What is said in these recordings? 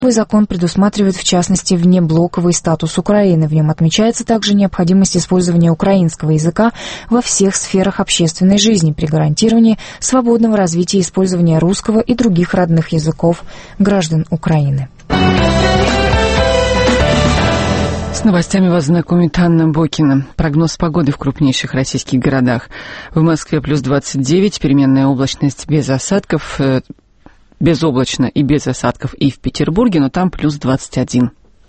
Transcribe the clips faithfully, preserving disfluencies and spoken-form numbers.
Закон предусматривает, в частности, внеблоковый статус Украины. В нем отмечается также необходимость использования украинского языка во всех сферах общественной жизни при гарантировании свободного развития и использования русского и других родных языков граждан Украины. С новостями вас знакомит Анна Бокина. Прогноз погоды в крупнейших российских городах. В Москве плюс двадцать девять, переменная облачность без осадков, э, безоблачно и без осадков и в Петербурге, но там плюс двадцать один.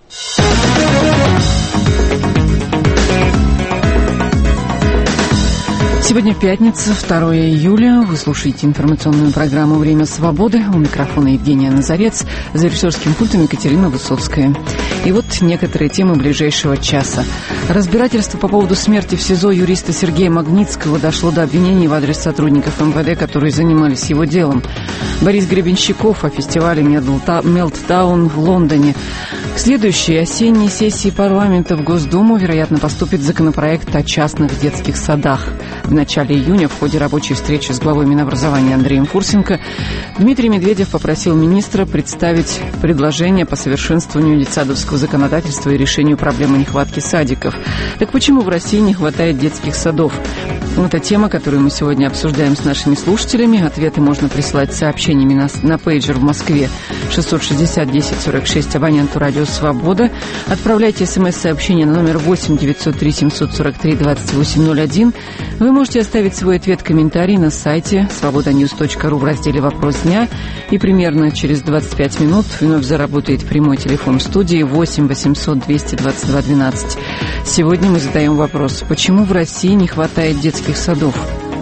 Сегодня пятница, второе июля. Вы слушаете информационную программу «Время свободы». У микрофона Евгения Назарец, за режиссерским пультом Екатерина Высоцкая. И вот некоторые темы ближайшего часа. Разбирательство по поводу смерти в СИЗО юриста Сергея Магнитского дошло до обвинений в адрес сотрудников эм вэ дэ, которые занимались его делом. Борис Гребенщиков о фестивале «Мелтдаун» в Лондоне. К следующей осенней сессии парламента в Госдуму, вероятно, поступит законопроект о частных детских садах. В начале июня в ходе рабочей встречи с главой Минобразования Андреем Фурсенко Дмитрий Медведев попросил министра представить предложение по совершенствованию детсадовского законодательства и решению проблемы нехватки садиков. Так почему в России не хватает детских садов? Это тема, которую мы сегодня обсуждаем с нашими слушателями. Ответы можно присылать сообщениями на, на пейджер в Москве шестьсот шестьдесят десять сорок шесть, абоненту «Радио Свобода». Отправляйте смс-сообщение на номер восемь девятьсот три семьсот сорок три двадцать восемь ноль один. Вы можете оставить свой ответ-комментарий на сайте свобода ньюс точка ру в разделе «Вопрос дня». И примерно через двадцать пять минут вновь заработает прямой телефон в студии восемь восемьсот двести двадцать два двенадцать. Сегодня мы задаем вопрос: почему в России не хватает детских садов?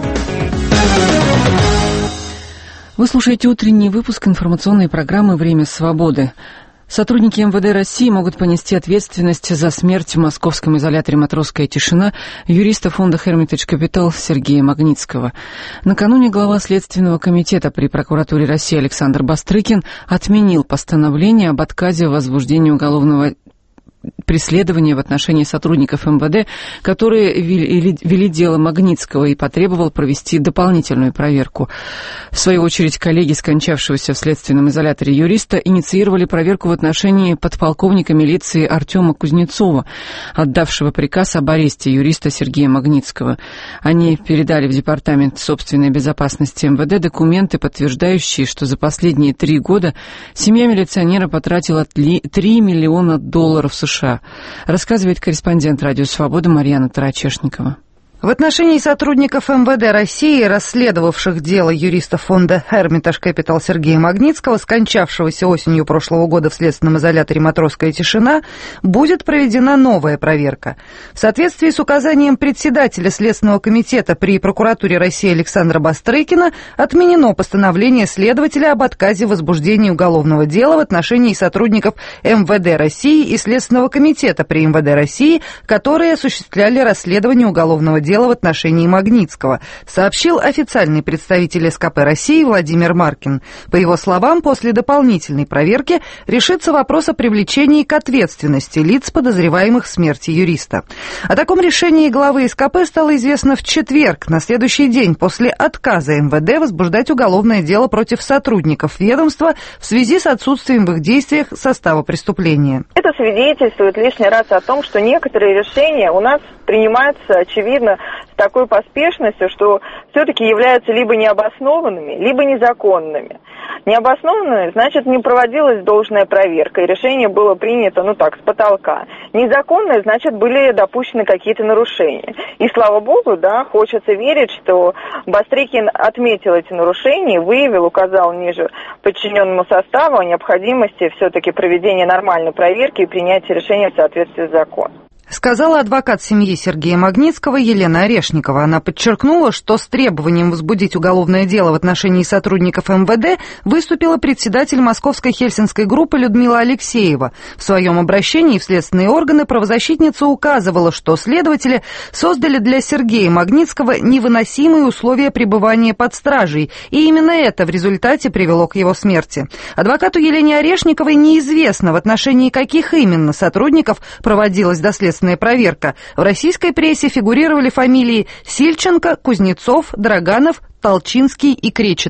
Вы слушаете утренний выпуск информационной программы «Время свободы». Сотрудники эм вэ дэ России могут понести ответственность за смерть в московском изоляторе «Матросская тишина» юриста фонда Hermitage Capital Сергея Магнитского. Накануне глава Следственного комитета при прокуратуре России Александр Бастрыкин отменил постановление об отказе в возбуждении уголовного преследования в отношении сотрудников эм вэ дэ, которые вели, вели дело Магнитского, и потребовал провести дополнительную проверку. В свою очередь, коллеги скончавшегося в следственном изоляторе юриста инициировали проверку в отношении подполковника милиции Артема Кузнецова, отдавшего приказ об аресте юриста Сергея Магнитского. Они передали в Департамент собственной безопасности эм вэ дэ документы, подтверждающие, что за последние три года семья милиционера потратила три миллиона долларов США. Рассказывает корреспондент «Радио Свобода» Марьяна Тарачешникова. В отношении сотрудников эм вэ дэ России, расследовавших дело юриста фонда Hermitage Capital Сергея Магнитского, скончавшегося осенью прошлого года в следственном изоляторе «Матросская тишина», будет проведена новая проверка. В соответствии с указанием председателя Следственного комитета при прокуратуре России Александра Бастрыкина отменено постановление следователя об отказе в возбуждении уголовного дела в отношении сотрудников эм вэ дэ России и Следственного комитета при эм вэ дэ России, которые осуществляли расследование уголовного дела в отношении Магнитского, сообщил официальный представитель эс ка пэ России Владимир Маркин. По его словам, после дополнительной проверки решится вопрос о привлечении к ответственности лиц, подозреваемых в смерти юриста. О таком решении главы эс ка пэ стало известно в четверг, на следующий день после отказа эм вэ дэ возбуждать уголовное дело против сотрудников ведомства в связи с отсутствием в их действиях состава преступления. Это свидетельствует лишний раз о том, что некоторые решения у нас принимаются, очевидно, с такой поспешностью, что все-таки являются либо необоснованными, либо незаконными. Необоснованными, значит, не проводилась должная проверка, и решение было принято, ну так, с потолка. Незаконные, значит, были допущены какие-то нарушения. И, слава богу, да, хочется верить, что Бастрыкин отметил эти нарушения, выявил, указал ниже подчиненному составу о необходимости все-таки проведения нормальной проверки и принятия решения в соответствии с законом. Сказала адвокат семьи Сергея Магнитского Елена Орешникова. Она подчеркнула, что с требованием возбудить уголовное дело в отношении сотрудников эм вэ дэ выступила председатель Московской Хельсинской группы Людмила Алексеева. В своем обращении в следственные органы правозащитница указывала, что следователи создали для Сергея Магнитского невыносимые условия пребывания под стражей, и именно это в результате привело к его смерти. Адвокату Елене Орешниковой неизвестно, в отношении каких именно сотрудников проводилась доследственная проверка. В российской прессе фигурировали фамилии Сильченко, Кузнецов, Драганов, Толчинский и Кречетов.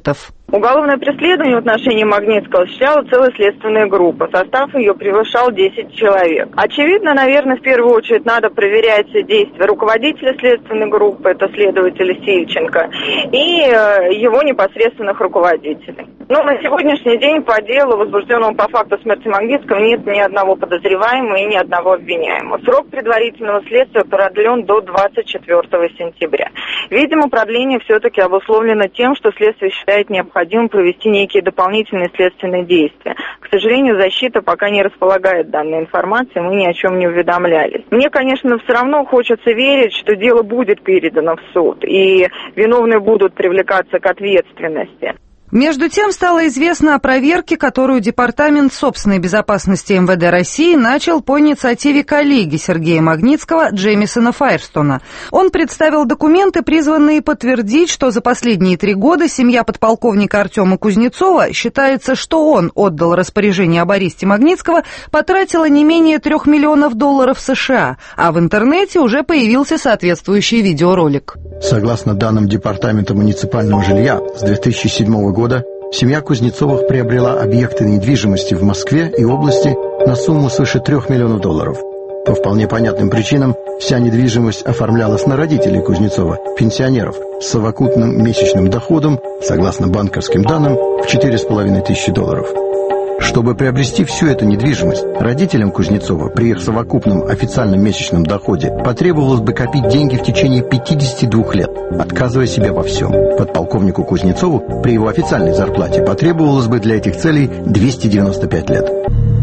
Уголовное преследование в отношении Магнитского осуществляла целая следственная группа. Состав ее превышал десять человек. Очевидно, наверное, в первую очередь надо проверять действия руководителя следственной группы, это следователя Сильченко, и его непосредственных руководителей. Но на сегодняшний день по делу, возбужденному по факту смерти Магнитского, нет ни одного подозреваемого и ни одного обвиняемого. Срок предварительного следствия продлен до двадцать четвёртого сентября. Видимо, продление все-таки обусловлено тем, что следствие считает необходимым провести некие дополнительные следственные действия. К сожалению, защита пока не располагает данной информацией, мы ни о чем не уведомлялись. Мне, конечно, все равно хочется верить, что дело будет передано в суд, и виновные будут привлекаться к ответственности. Между тем стало известно о проверке, которую Департамент собственной безопасности эм вэ дэ России начал по инициативе коллеги Сергея Магнитского Джеймисона Файерстона. Он представил документы, призванные подтвердить, что за последние три года семья подполковника Артема Кузнецова, считается, что он отдал распоряжение об аресте Магнитского, потратила не менее трех миллионов долларов США, а в интернете уже появился соответствующий видеоролик. Согласно данным Департамента муниципального жилья, с две тысячи седьмого года семья Кузнецовых приобрела объекты недвижимости в Москве и области на сумму свыше трех миллионов долларов. По вполне понятным причинам вся недвижимость оформлялась на родителей Кузнецова, пенсионеров, с совокупным месячным доходом, согласно банковским данным, в четыре с половиной тысячи долларов. Чтобы приобрести всю эту недвижимость, родителям Кузнецова при их совокупном официальном месячном доходе потребовалось бы копить деньги в течение пятидесяти двух лет, отказывая себе во всем. Подполковнику Кузнецову при его официальной зарплате потребовалось бы для этих целей двести девяносто пять лет.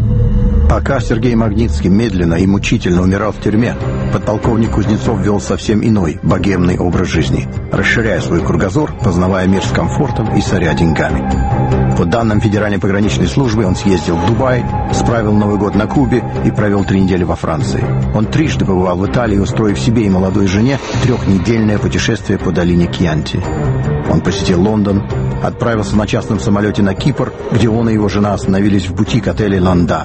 Пока Сергей Магнитский медленно и мучительно умирал в тюрьме, подполковник Кузнецов вел совсем иной, богемный образ жизни, расширяя свой кругозор, познавая мир с комфортом и соря деньгами. По данным Федеральной пограничной службы, он съездил в Дубай, справил Новый год на Кубе и провел три недели во Франции. Он трижды побывал в Италии, устроив себе и молодой жене трехнедельное путешествие по долине Кьянти. Он посетил Лондон, отправился на частном самолете на Кипр, где он и его жена остановились в бутик-отеле «Ланда».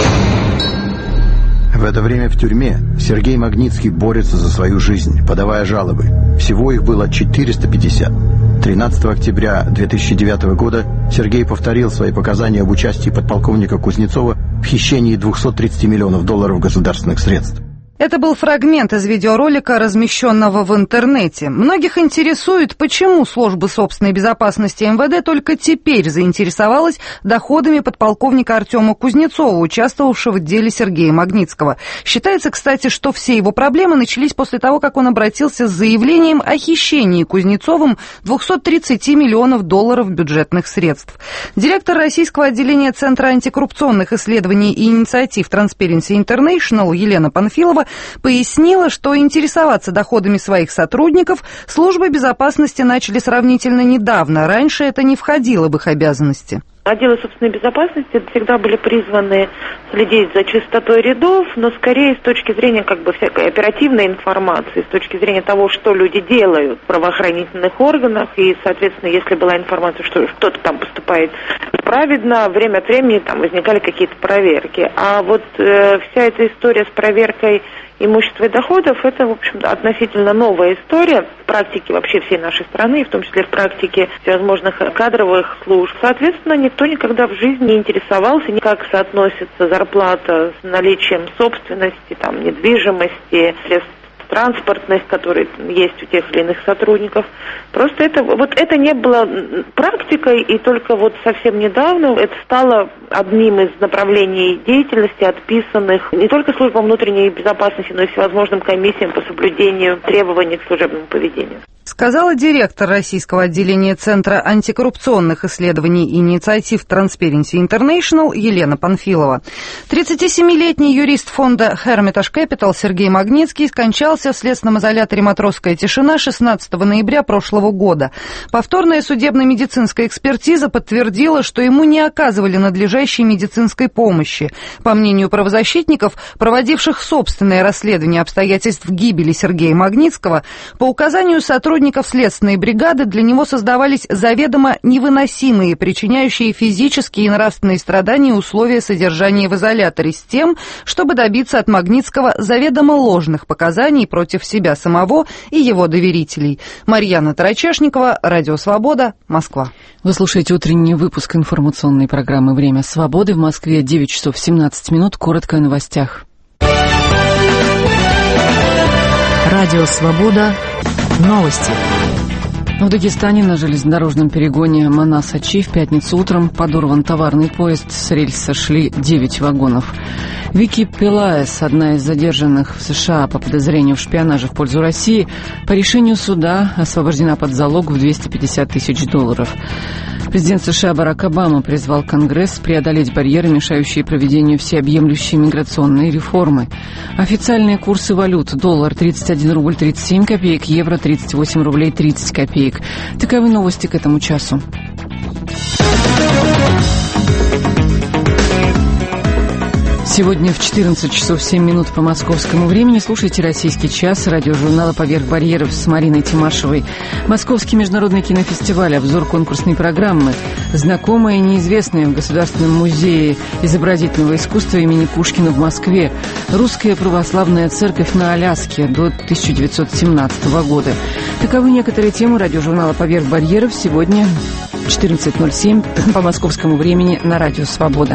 В это время в тюрьме Сергей Магнитский борется за свою жизнь, подавая жалобы. Всего их было четыреста пятьдесят. тринадцатого октября две тысячи девятого года Сергей повторил свои показания об участии подполковника Кузнецова в хищении двухсот тридцати миллионов долларов государственных средств. Это был фрагмент из видеоролика, размещенного в интернете. Многих интересует, почему служба собственной безопасности эм вэ дэ только теперь заинтересовалась доходами подполковника Артема Кузнецова, участвовавшего в деле Сергея Магнитского. Считается, кстати, что все его проблемы начались после того, как он обратился с заявлением о хищении Кузнецовым двухсот тридцати миллионов долларов бюджетных средств. Директор российского отделения Центра антикоррупционных исследований и инициатив Transparency International Елена Панфилова пояснила, что интересоваться доходами своих сотрудников службы безопасности начали сравнительно недавно. Раньше это не входило в их обязанности. Отделы собственной безопасности всегда были призваны следить за чистотой рядов, но скорее с точки зрения как бы всякой оперативной информации, с точки зрения того, что люди делают в правоохранительных органах, и, соответственно, если была информация, что кто-то там поступает праведно, время от времени там возникали какие-то проверки. А вот э, вся эта история с проверкой имущества и доходов, это, в общем, относительно новая история в практике вообще всей нашей страны, в том числе в практике всевозможных кадровых служб. Соответственно, никто никогда в жизни не интересовался, как соотносится зарплата с наличием собственности, там, недвижимости, средств транспортных, которые есть у тех или иных сотрудников. Просто это, вот это не было практикой, и только вот совсем недавно это стало одним из направлений деятельности, отписанных не только службам внутренней безопасности, но и всевозможным комиссиям по соблюдению требований к служебному поведению. Сказала директор российского отделения Центра антикоррупционных исследований и инициатив Transparency International Елена Панфилова. тридцатисемилетний юрист фонда Hermitage Capital Сергей Магнитский скончался в следственном изоляторе «Матросская тишина» шестнадцатого ноября прошлого года. Повторная судебно-медицинская экспертиза подтвердила, что ему не оказывали надлежащей медицинской помощи. По мнению правозащитников, проводивших собственное расследование обстоятельств гибели Сергея Магнитского, по указанию сотрудников сотрудников следственной бригады для него создавались заведомо невыносимые, причиняющие физические и нравственные страдания условия содержания в изоляторе с тем, чтобы добиться от Магнитского заведомо ложных показаний против себя самого и его доверителей. Марьяна Тарачешникова, Радио Свобода, Москва. Вы слушаете утренний выпуск информационной программы «Время свободы». В Москве девять часов семнадцать минут. Коротко о новостях. Радио Свобода. Новости. В Дагестане на железнодорожном перегоне Манас-Ачи в пятницу утром подорван товарный поезд. С рельс сошли девять вагонов. Вики Пелаес, одна из задержанных в США по подозрению в шпионаже в пользу России, по решению суда освобождена под залог в двести пятьдесят тысяч долларов. Президент США Барак Обама призвал Конгресс преодолеть барьеры, мешающие проведению всеобъемлющей миграционной реформы. Официальные курсы валют: доллар тридцать один рубль тридцать семь копеек, евро тридцать восемь рублей тридцать копеек. Таковы новости к этому часу. Сегодня в четырнадцать часов семь минут по московскому времени слушайте «Российский час», радиожурнала «Поверх барьеров» с Мариной Тимашевой. Московский международный кинофестиваль, обзор конкурсной программы, знакомое и неизвестное в Государственном музее изобразительного искусства имени Пушкина в Москве, Русская православная церковь на Аляске до тысяча девятьсот семнадцатого года. Таковы некоторые темы радиожурнала «Поверх барьеров» сегодня в четырнадцать ноль семь по московскому времени на Радио Свобода.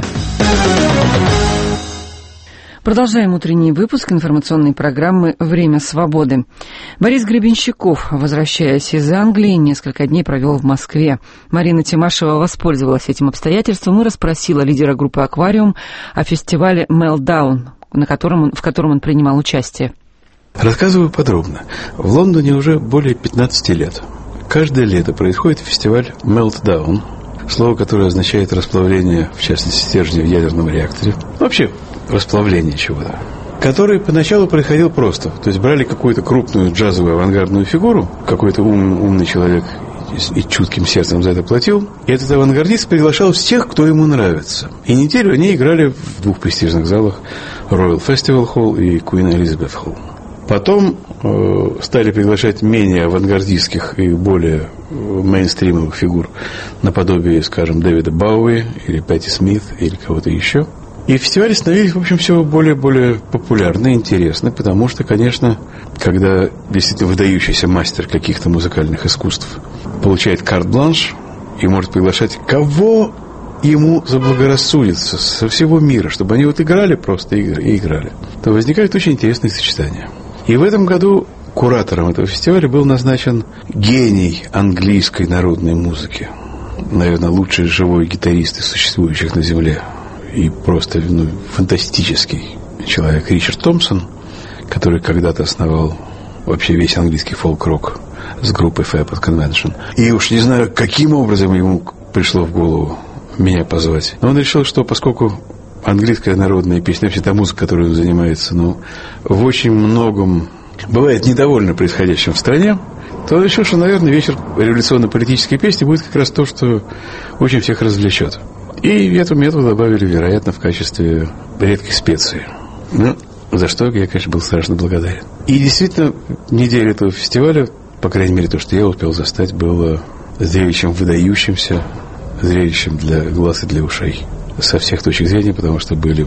Продолжаем утренний выпуск информационной программы «Время свободы». Борис Гребенщиков, возвращаясь из Англии, несколько дней провел в Москве. Марина Тимашева воспользовалась этим обстоятельством и расспросила лидера группы «Аквариум» о фестивале «Meltdown», на котором он, в котором он принимал участие. Рассказываю подробно. В Лондоне уже более пятнадцати лет. Каждое лето происходит фестиваль «Meltdown», слово, которое означает расплавление, в частности, стержня в ядерном реакторе. Вообще, расплавление чего-то. Который поначалу происходил просто. То есть брали какую-то крупную джазовую авангардную фигуру, какой-то ум, умный человек и чутким сердцем за это платил, и этот авангардист приглашал всех, кто ему нравится. И неделю они играли в двух престижных залах: Royal Festival Hall и Queen Elizabeth Hall. Потом э, стали приглашать менее авангардистских и более мейнстримовых фигур, наподобие, скажем, Дэвида Бауи или Пэтти Смит или кого-то еще. И фестивали становились, в общем, все более и более популярны и интересны, потому что, конечно, когда действительно выдающийся мастер каких-то музыкальных искусств получает карт-бланш и может приглашать кого ему заблагорассудится со всего мира, чтобы они вот играли просто и играли, то возникают очень интересные сочетания. И в этом году куратором этого фестиваля был назначен гений английской народной музыки. Наверное, лучший живой гитарист из существующих на Земле. И просто ну, фантастический человек Ричард Томпсон, который когда-то основал вообще весь английский фолк-рок с группой Fairport Convention. И уж не знаю, каким образом ему пришло в голову меня позвать. Но он решил, что поскольку английская народная песня, вообще та музыка, которой он занимается, ну, в очень многом бывает недовольна происходящим в стране, то он решил, что, наверное, вечер революционно-политической песни будет как раз то, что очень всех развлечет. И эту мету добавили, вероятно, в качестве редкой специи. Ну, за что я, конечно, был страшно благодарен. И действительно, неделя этого фестиваля, по крайней мере, то, что я успел застать, было зрелищем выдающимся, зрелищем для глаз и для ушей. Со всех точек зрения, потому что были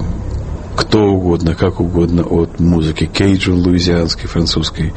кто угодно, как угодно, от музыки кейджун, луизианской, французской,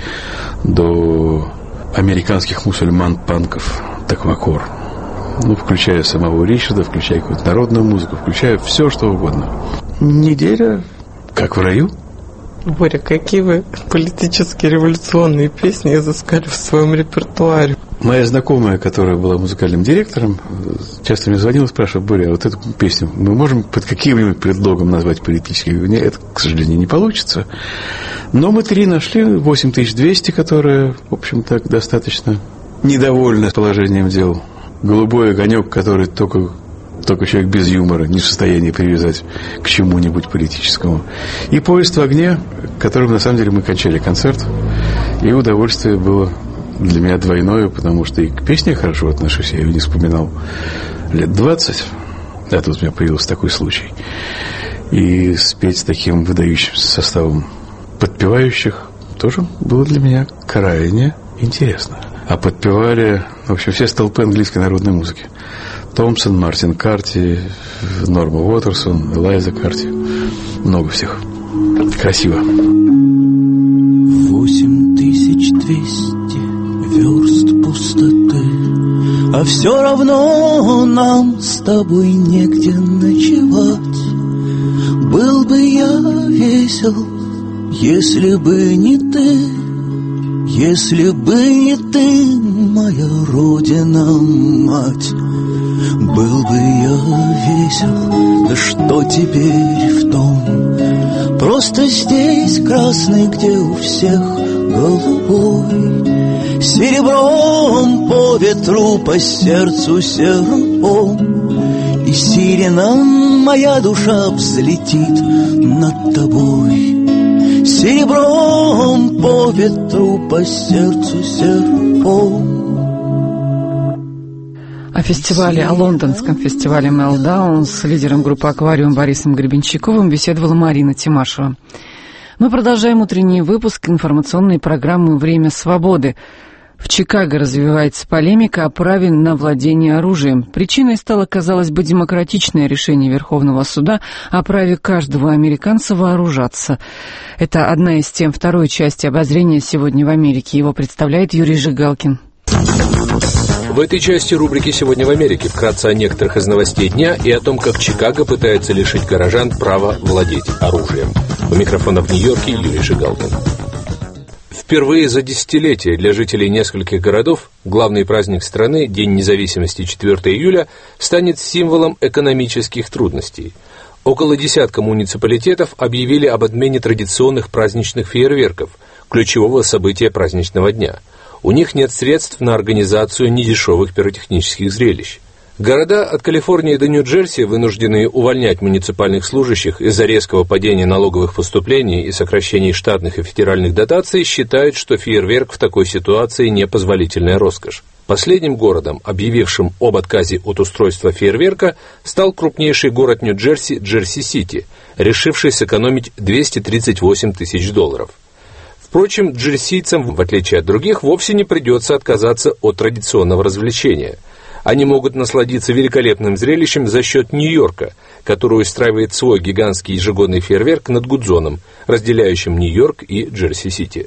до американских мусульман-панков, таквакор. Ну, включая самого Ричарда, включая какую-то народную музыку, включая все, что угодно. Неделя как в раю. Боря, какие вы политические революционные песни изыскали в своем репертуаре? Моя знакомая, которая была музыкальным директором, часто мне звонила и спрашивала: Боря, а вот эту песню мы можем под каким-нибудь предлогом назвать политической? Я говорю: нет, это, к сожалению, не получится. Но мы три нашли, восемь тысяч двести, которая, в общем, так достаточно недовольна положением дел. Голубой огонек, который только, только человек без юмора не в состоянии привязать к чему-нибудь политическому. И поезд в огне, которым на самом деле мы кончали концерт. И удовольствие было для меня двойное, потому что и к песне хорошо отношусь, я ее не вспоминал лет двадцать. А тут у меня появился такой случай. И спеть с таким выдающимся составом подпевающих тоже было для меня крайне интересно. А подпевали, в общем, все столпы английской народной музыки. Томпсон, Мартин Карти, Норма Уотерсон, Элайза Карти. Много всех. Красиво. Восемь тысяч двести верст пустоты, а все равно нам с тобой негде ночевать. Был бы я весел, если бы не ты, если бы не ты, моя родина, мать. Был бы я весел, да что теперь в том? Просто здесь красный, где у всех голубой, серебром по ветру, по сердцу серпом, и сирена моя душа взлетит над тобой. Серебром по ветру, по сердцу серпом. О фестивале, о лондонском фестивале Meltdown с лидером группы «Аквариум» Борисом Гребенщиковым беседовала Марина Тимашева. Мы продолжаем утренний выпуск информационной программы «Время свободы». В Чикаго развивается полемика о праве на владение оружием. Причиной стало, казалось бы, демократичное решение Верховного суда о праве каждого американца вооружаться. Это одна из тем второй части обозрения «Сегодня в Америке». Его представляет Юрий Жигалкин. В этой части рубрики «Сегодня в Америке» вкратце о некоторых из новостей дня и о том, как Чикаго пытается лишить горожан права владеть оружием. У микрофона в Нью-Йорке Юрий Жигалкин. Впервые за десятилетия для жителей нескольких городов главный праздник страны, День независимости четвёртого июля, станет символом экономических трудностей. Около десятка муниципалитетов объявили об отмене традиционных праздничных фейерверков, ключевого события праздничного дня. У них нет средств на организацию недешевых пиротехнических зрелищ. Города от Калифорнии до Нью-Джерси, вынужденные увольнять муниципальных служащих из-за резкого падения налоговых поступлений и сокращений штатных и федеральных дотаций, считают, что фейерверк в такой ситуации непозволительная роскошь. Последним городом, объявившим об отказе от устройства фейерверка, стал крупнейший город Нью-Джерси Джерси-Сити, решивший сэкономить двести тридцать восемь тысяч долларов. Впрочем, джерсийцам, в отличие от других, вовсе не придется отказаться от традиционного развлечения. Они могут насладиться великолепным зрелищем за счет Нью-Йорка, который устраивает свой гигантский ежегодный фейерверк над Гудзоном, разделяющим Нью-Йорк и Джерси-Сити.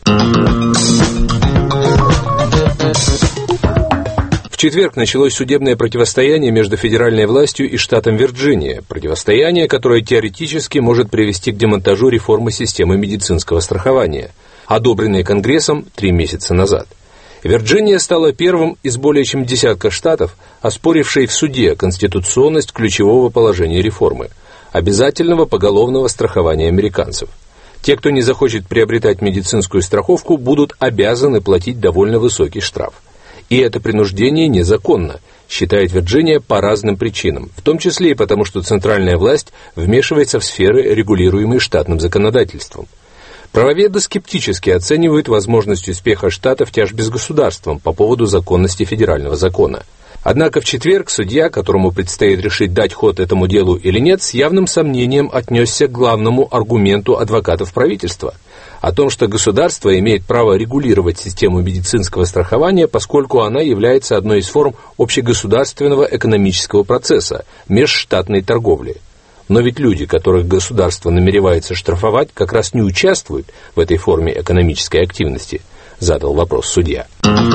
В четверг началось судебное противостояние между федеральной властью и штатом Вирджиния, противостояние, которое теоретически может привести к демонтажу реформы системы медицинского страхования, одобренной Конгрессом три месяца назад. Вирджиния стала первым из более чем десятка штатов, оспорившей в суде конституционность ключевого положения реформы – обязательного поголовного страхования американцев. Те, кто не захочет приобретать медицинскую страховку, будут обязаны платить довольно высокий штраф. И это принуждение незаконно, считает Вирджиния по разным причинам, в том числе и потому, что центральная власть вмешивается в сферы, регулируемые штатным законодательством. Правоведы скептически оценивают возможность успеха штата в тяжбе с государством по поводу законности федерального закона. Однако в четверг судья, которому предстоит решить, дать ход этому делу или нет, с явным сомнением отнесся к главному аргументу адвокатов правительства о том, что государство имеет право регулировать систему медицинского страхования, поскольку она является одной из форм общегосударственного экономического процесса – межштатной торговли. Но ведь люди, которых государство намеревается штрафовать, как раз не участвуют в этой форме экономической активности, задал вопрос судья.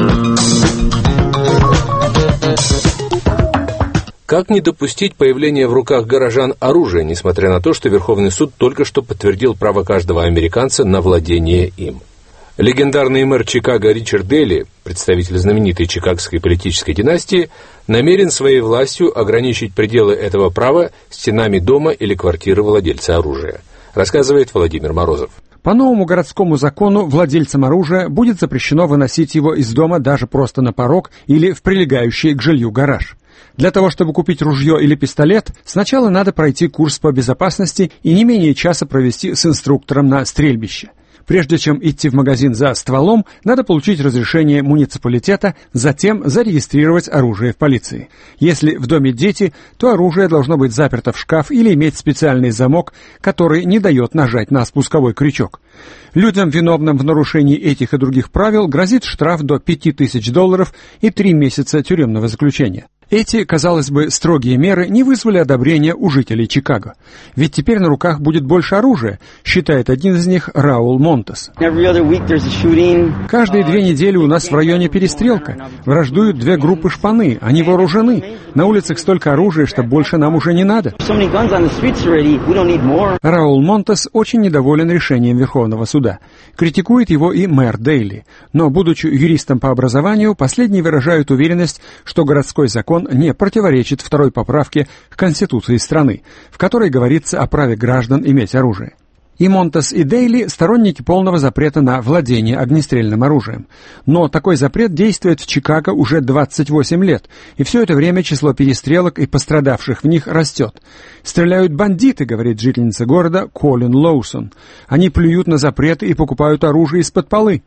Как не допустить появления в руках горожан оружия, несмотря на то, что Верховный суд только что подтвердил право каждого американца на владение им? Легендарный мэр Чикаго Ричард Дейли, представитель знаменитой чикагской политической династии, намерен своей властью ограничить пределы этого права стенами дома или квартиры владельца оружия, рассказывает Владимир Морозов. По новому городскому закону владельцам оружия будет запрещено выносить его из дома даже просто на порог или в прилегающий к жилью гараж. Для того, чтобы купить ружье или пистолет, сначала надо пройти курс по безопасности и не менее часа провести с инструктором на стрельбище. Прежде чем идти в магазин за стволом, надо получить разрешение муниципалитета, затем зарегистрировать оружие в полиции. Если в доме дети, то оружие должно быть заперто в шкаф или иметь специальный замок, который не дает нажать на спусковой крючок. Людям, виновным в нарушении этих и других правил, грозит штраф до пяти тысяч долларов и три месяца тюремного заключения. Эти, казалось бы, строгие меры не вызвали одобрения у жителей Чикаго. Ведь теперь на руках будет больше оружия, считает один из них Раул Монтес. Каждые две недели у нас в районе перестрелка. Враждуют две группы шпаны, они вооружены. На улицах столько оружия, что больше нам уже не надо. Раул Монтес очень недоволен решением Верховного суда. Критикует его и мэр Дейли. Но, будучи юристом по образованию, последний выражает уверенность, что городской закон не противоречит второй поправке к Конституции страны, в которой говорится о праве граждан иметь оружие. И Монтес, и Дейли – сторонники полного запрета на владение огнестрельным оружием. Но такой запрет действует в Чикаго уже двадцать восемь лет, и все это время число перестрелок и пострадавших в них растет. «Стреляют бандиты», — говорит жительница города Колин Лоусон. «Они плюют на запреты и покупают оружие из-под полы».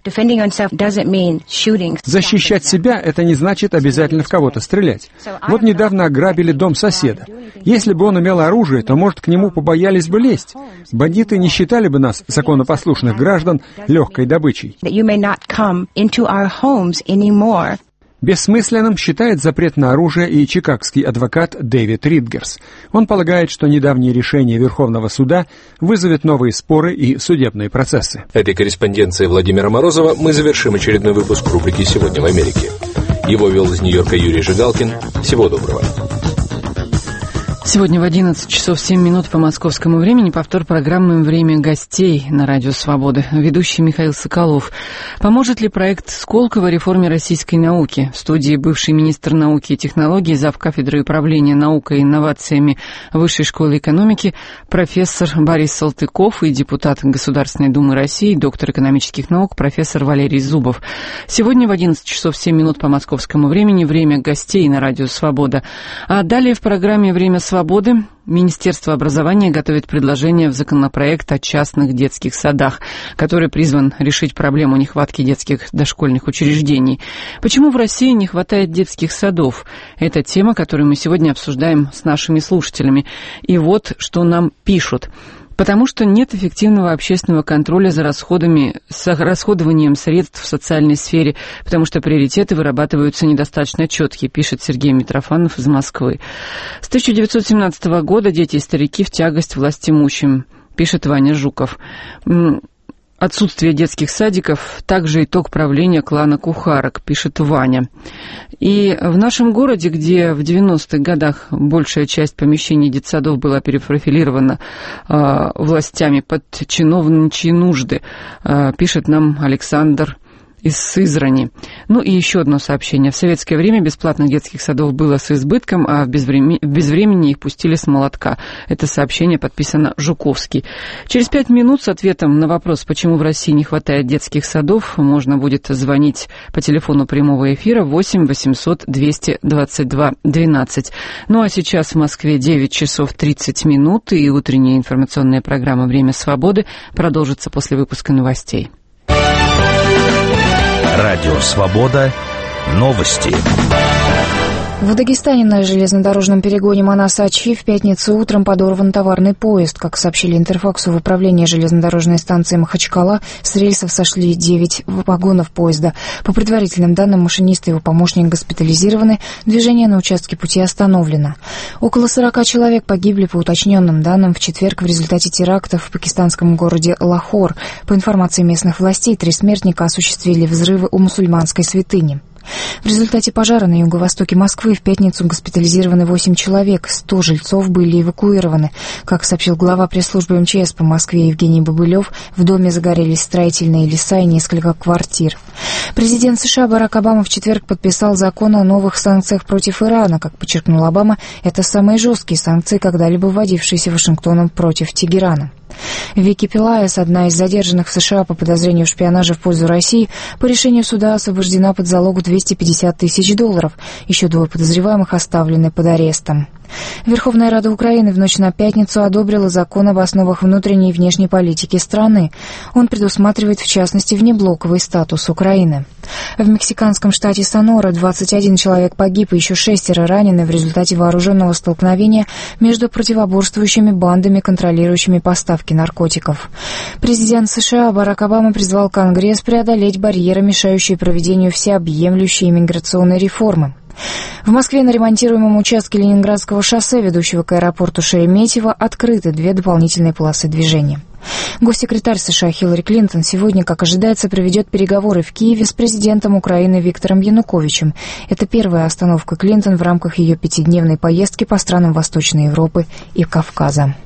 Защищать себя — это не значит обязательно в кого-то стрелять. Вот недавно ограбили дом соседа. Если бы он имел оружие, то, может, к нему побоялись бы лезть. Бандиты не считали бы нас, законопослушных граждан, легкой добычей. Бессмысленным считает запрет на оружие и чикагский адвокат Дэвид Ридгерс. Он полагает, что недавнее решение Верховного суда вызовет новые споры и судебные процессы. Этой корреспонденцией Владимира Морозова мы завершим очередной выпуск рубрики «Сегодня в Америке». Его вел из Нью-Йорка Юрий Жигалкин. Всего доброго. Сегодня в одиннадцать часов семь минут по московскому времени повтор программы «Время гостей» на Радио Свободы. Ведущий Михаил Соколов. Поможет ли проект Сколково реформе российской науки? В студии бывший министр науки и технологий, завкафедры управления наукой и инновациями Высшей школы экономики, профессор Борис Салтыков и депутат Государственной Думы России, доктор экономических наук, профессор Валерий Зубов. Сегодня в одиннадцать часов семь минут по московскому времени «Время гостей» на Радио Свобода. А далее в программе «Время свободы» Свободы. Министерство образования готовит предложение в законопроект о частных детских садах, который призван решить проблему нехватки детских дошкольных учреждений. Почему в России не хватает детских садов? Это тема, которую мы сегодня обсуждаем с нашими слушателями. И вот что нам пишут. Потому что нет эффективного общественного контроля за расходами, с расходованием средств в социальной сфере, потому что приоритеты вырабатываются недостаточно четкие, пишет Сергей Митрофанов из Москвы. С тысяча девятьсот семнадцатого года дети и старики в тягость властимущим, пишет Ваня Жуков. Отсутствие детских садиков – также итог правления клана кухарок, пишет Ваня. И в нашем городе, где в девяностых годах большая часть помещений детсадов была перепрофилирована э, властями под чиновничьи нужды, э, пишет нам Александр из Сызрани. Ну и еще одно сообщение. В советское время бесплатных детских садов было с избытком, а в безвременье, в безвременье их пустили с молотка. Это сообщение подписано Жуковский. Через пять минут с ответом на вопрос, почему в России не хватает детских садов, можно будет звонить по телефону прямого эфира восемь восемьсот двести двадцать два двенадцать. Ну а сейчас в Москве девять часов тридцать минут, и утренняя информационная программа «Время свободы» продолжится после выпуска новостей. Радио «Свобода». Новости. В Дагестане на железнодорожном перегоне Манас-Ачи в пятницу утром подорван товарный поезд. Как сообщили Интерфаксу, в управлении железнодорожной станции Махачкала с рельсов сошли девять вагонов поезда. По предварительным данным, машинист и его помощник госпитализированы, движение на участке пути остановлено. Около сорока человек погибли, по уточненным данным, в четверг в результате терактов в пакистанском городе Лахор. По информации местных властей, три смертника осуществили взрывы у мусульманской святыни. В результате пожара на юго-востоке Москвы в пятницу госпитализированы восемь человек, сто жильцов были эвакуированы. Как сообщил глава пресс-службы эм че эс по Москве Евгений Бобылев, в доме загорелись строительные леса и несколько квартир. Президент США Барак Обама в четверг подписал закон о новых санкциях против Ирана. Как подчеркнул Обама, это самые жесткие санкции, когда-либо вводившиеся Вашингтоном против Тегерана. Вики Пилаес, одна из задержанных в США по подозрению в шпионаже в пользу России, по решению суда освобождена под залог двести пятьдесят тысяч долларов. Еще двое подозреваемых оставлены под арестом. Верховная Рада Украины в ночь на пятницу одобрила закон об основах внутренней и внешней политики страны. Он предусматривает, в частности, внеблоковый статус Украины. В мексиканском штате Сонора двадцать один человек погиб и еще шестеро ранены в результате вооруженного столкновения между противоборствующими бандами, контролирующими поставки наркотиков. Президент США Барак Обама призвал Конгресс преодолеть барьеры, мешающие проведению всеобъемлющей иммиграционной реформы. В Москве на ремонтируемом участке Ленинградского шоссе, ведущего к аэропорту Шереметьево, открыты две дополнительные полосы движения. Госсекретарь США Хиллари Клинтон сегодня, как ожидается, проведет переговоры в Киеве с президентом Украины Виктором Януковичем. Это первая остановка Клинтон в рамках ее пятидневной поездки по странам Восточной Европы и Кавказа.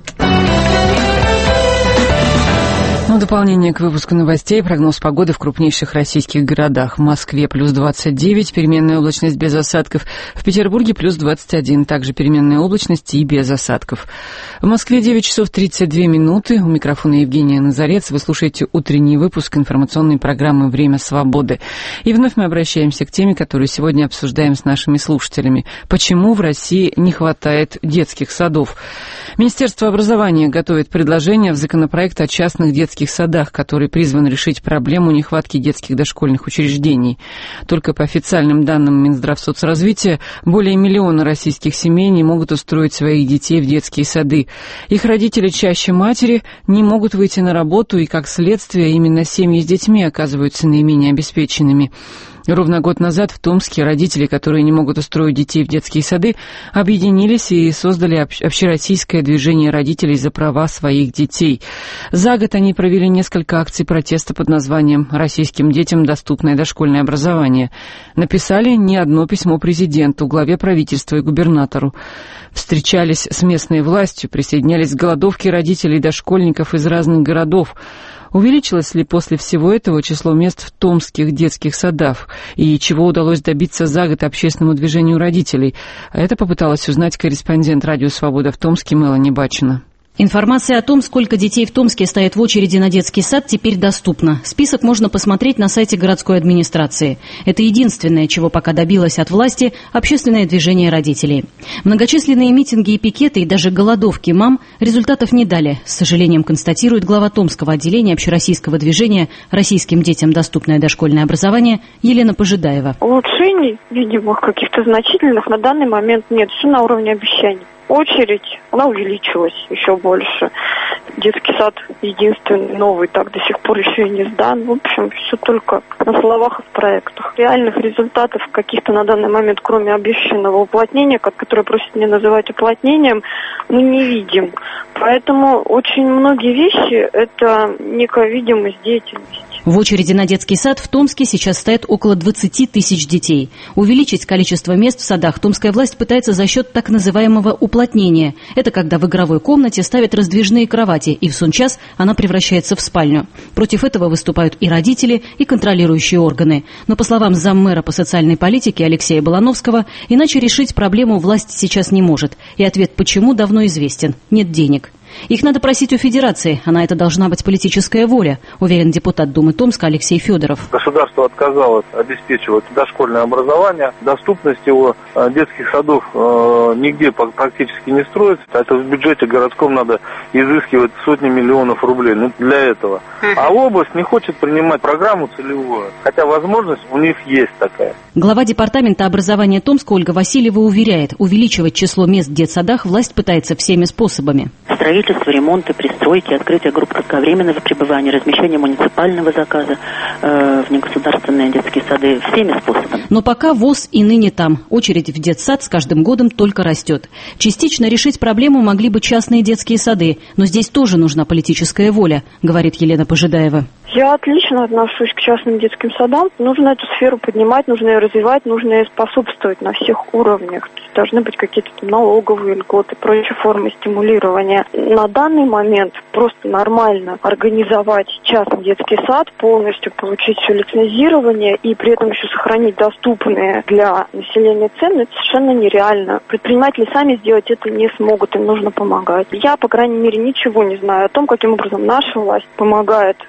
Ну, в дополнение к выпуску новостей, прогноз погоды в крупнейших российских городах. В Москве плюс двадцать девять, переменная облачность без осадков. В Петербурге плюс двадцать один, также переменная облачность и без осадков. В Москве девять часов тридцать две минуты. У микрофона Евгения Назарец. Вы слушаете утренний выпуск информационной программы «Время свободы». И вновь мы обращаемся к теме, которую сегодня обсуждаем с нашими слушателями. Почему в России не хватает детских садов? Министерство образования готовит предложение в законопроект о частных детских садах, который призван решить проблему нехватки детских дошкольных учреждений. Только по официальным данным Минздравсоцразвития, более миллиона российских семей не могут устроить своих детей в детские сады. Их родители, чаще матери, не могут выйти на работу, и, как следствие, именно семьи с детьми оказываются наименее обеспеченными. Ровно год назад в Томске родители, которые не могут устроить детей в детские сады, объединились и создали общероссийское движение родителей за права своих детей. За год они провели несколько акций протеста под названием «Российским детям доступное дошкольное образование». Написали не одно письмо президенту, главе правительства и губернатору. Встречались с местной властью, присоединялись к голодовке родителей дошкольников из разных городов. Увеличилось ли после всего этого число мест в томских детских садах? И чего удалось добиться за год общественному движению родителей? Это попыталась узнать корреспондент «Радио Свобода» в Томске Мелани Бачина. Информация о том, сколько детей в Томске стоят в очереди на детский сад, теперь доступна. Список можно посмотреть на сайте городской администрации. Это единственное, чего пока добилось от власти общественное движение родителей. Многочисленные митинги и пикеты, и даже голодовки мам результатов не дали, с сожалением констатирует глава Томского отделения общероссийского движения «Российским детям доступное дошкольное образование» Елена Пожидаева. Улучшений, видимых каких-то значительных, на данный момент нет. Все на уровне обещаний. Очередь, она увеличилась еще больше. Детский сад единственный, новый, так до сих пор еще и не сдан. В общем, все только на словах и в проектах. Реальных результатов каких-то на данный момент, кроме обещанного уплотнения, которое просят мне называть уплотнением, мы не видим. Поэтому очень многие вещи – это некая видимость деятельности. В очереди на детский сад в Томске сейчас стоят около двадцать тысяч детей. Увеличить количество мест в садах томская власть пытается за счет так называемого уплотнения. Это когда в игровой комнате ставят раздвижные кровати, и в сон-час она превращается в спальню. Против этого выступают и родители, и контролирующие органы. Но, по словам заммэра по социальной политике Алексея Балановского, иначе решить проблему власть сейчас не может. И ответ «почему» давно известен – нет денег. Их надо просить у Федерации, а на это должна быть политическая воля, уверен депутат Думы Томска Алексей Федоров. Государство отказалось обеспечивать дошкольное образование, доступность его детских садов э, нигде практически не строится. Это в бюджете городском надо изыскивать сотни миллионов рублей ну, для этого. А область не хочет принимать программу целевую, хотя возможность у них есть такая. Глава департамента образования Томска Ольга Васильева уверяет, увеличивать число мест в детсадах власть пытается всеми способами. Строительство, ремонты, пристройки, открытие групп кратковременного пребывания, размещение муниципального заказа э, в негосударственные детские сады всеми способами. Но пока ВОЗ и ныне там. Очередь в детсад с каждым годом только растет. Частично решить проблему могли бы частные детские сады, но здесь тоже нужна политическая воля, говорит Елена Пожидаева. Я отлично отношусь к частным детским садам. Нужно эту сферу поднимать, нужно ее развивать, нужно ей способствовать на всех уровнях. Должны быть какие-то налоговые льготы, прочие формы стимулирования. На данный момент просто нормально организовать частный детский сад, полностью получить все лицензирование и при этом еще сохранить доступные для населения цены, это совершенно нереально. Предприниматели сами сделать это не смогут, им нужно помогать. Я, по крайней мере, ничего не знаю о том, каким образом наша власть помогает развивать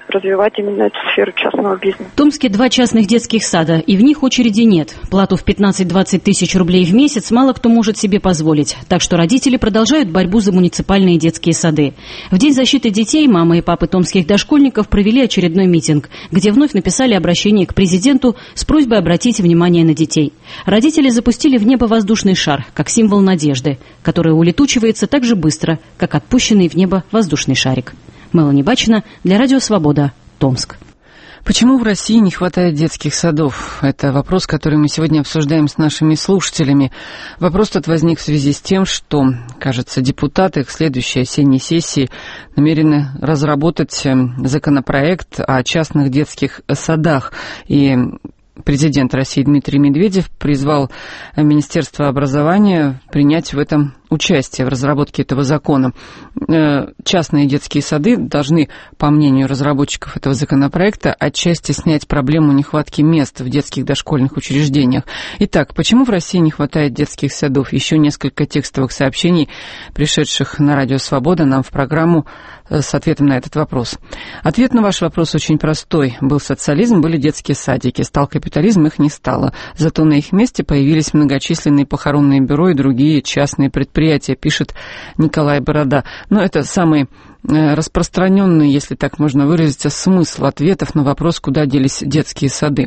развивать именно эту сферу частного бизнеса. В Томске два частных детских сада, и в них очереди нет. Плату в пятнадцать-двадцать тысяч рублей в месяц мало кто может себе позволить. Так что родители продолжают борьбу за муниципальные детские сады. В День защиты детей мамы и папы томских дошкольников провели очередной митинг, где вновь написали обращение к президенту с просьбой обратить внимание на детей. Родители запустили в небо воздушный шар, как символ надежды, который улетучивается так же быстро, как отпущенный в небо воздушный шарик. Мелани Бачина для Радио Свобода, Томск. Почему в России не хватает детских садов? Это вопрос, который мы сегодня обсуждаем с нашими слушателями. Вопрос тут возник в связи с тем, что, кажется, депутаты к следующей осенней сессии намерены разработать законопроект о частных детских садах. И президент России Дмитрий Медведев призвал Министерство образования принять в этом участие, в разработке этого закона. Частные детские сады должны, по мнению разработчиков этого законопроекта, отчасти снять проблему нехватки мест в детских дошкольных учреждениях. Итак, почему в России не хватает детских садов? Еще несколько текстовых сообщений, пришедших на Радио Свобода, нам в программу с ответом на этот вопрос. Ответ на ваш вопрос очень простой. Был социализм, были детские садики. Стал капитализм, их не стало. Зато на их месте появились многочисленные похоронные бюро и другие частные предприятия, пишет Николай Борода. Но это самый распространенный, если так можно выразиться, смысл ответов на вопрос, куда делись детские сады.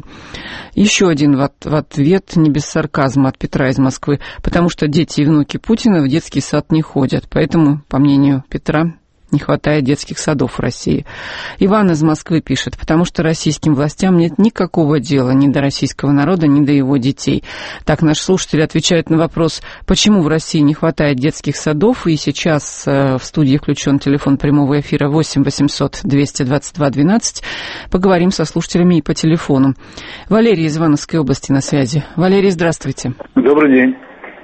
Еще один в ответ, не без сарказма, от Петра из Москвы. Потому что дети и внуки Путина в детский сад не ходят. Поэтому, по мнению Петра, не хватает детских садов в России. Иван из Москвы пишет, потому что российским властям нет никакого дела ни до российского народа, ни до его детей. Так наш слушатель отвечает на вопрос, почему в России не хватает детских садов. И сейчас в студии включен телефон прямого эфира восемь восемьсот двести двадцать два двенадцать. Поговорим со слушателями и по телефону. Валерий из Ивановской области на связи. Валерий, здравствуйте. Добрый день.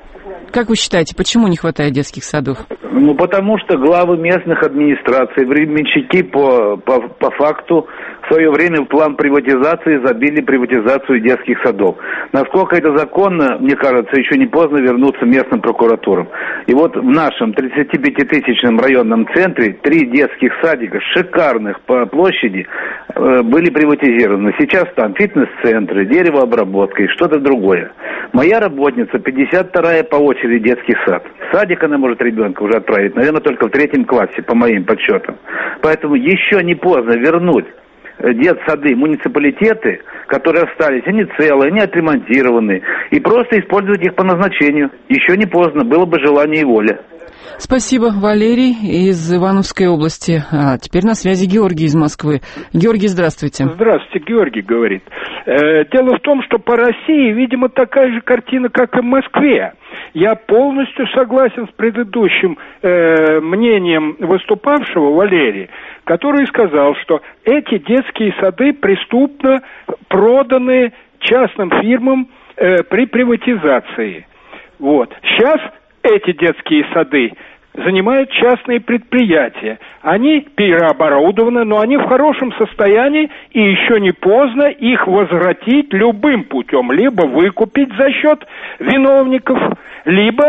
Как вы считаете, почему не хватает детских садов? Ну, потому что главы местных администраций, временщики по, по, по факту в свое время в план приватизации забили приватизацию детских садов. Насколько это законно, мне кажется, еще не поздно вернуться местным прокуратурам. И вот в нашем тридцатипятитысячном районном центре три детских садика, шикарных по площади, э, были приватизированы. Сейчас там фитнес-центры, деревообработка и что-то другое. Моя работница, пятьдесят вторая по очереди детский сад. В садик она может ребенка уже отправить, наверное, только в третьем классе, по моим подсчетам. Поэтому еще не поздно вернуть детсады, муниципалитеты, которые остались, они целые, они отремонтированы, и просто использовать их по назначению. Еще не поздно, было бы желание и воля. Спасибо, Валерий из Ивановской области. А теперь на связи Георгий из Москвы. Георгий, здравствуйте. Здравствуйте, Георгий говорит. Э, дело в том, что по России, видимо, такая же картина, как и в Москве. Я полностью согласен с предыдущим э, мнением выступавшего Валерия, который сказал, что эти детские сады преступно проданы частным фирмам э, при приватизации. Вот. Сейчас эти детские сады занимают частные предприятия. Они переоборудованы, но они в хорошем состоянии, и еще не поздно их возвратить любым путем. Либо выкупить за счет виновников, либо